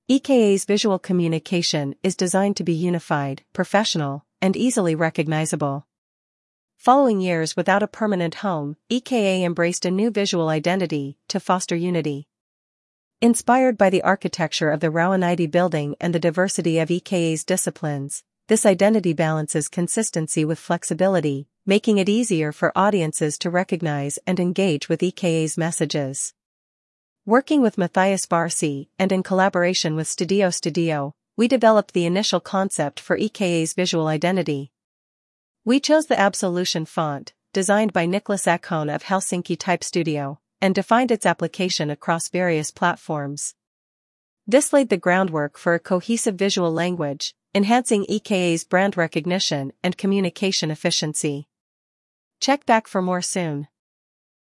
EKA's visual communication is designed to be unified, professional, and easily recognizable. Following years without a permanent home, EKA embraced a new visual identity to foster unity. Inspired by the architecture of the Rauanidi building and the diversity of EKA's disciplines, this identity balances consistency with flexibility, making it easier for audiences to recognize and engage with EKA's messages. Working with Matthias Barsi and in collaboration with Studio, we developed the initial concept for EKA's visual identity. We chose the Absolution font, designed by Niklas Ekholm of Helsinki Type Studio, and defined its application across various platforms. This laid the groundwork for a cohesive visual language, enhancing EKA's brand recognition and communication efficiency. Check back for more soon.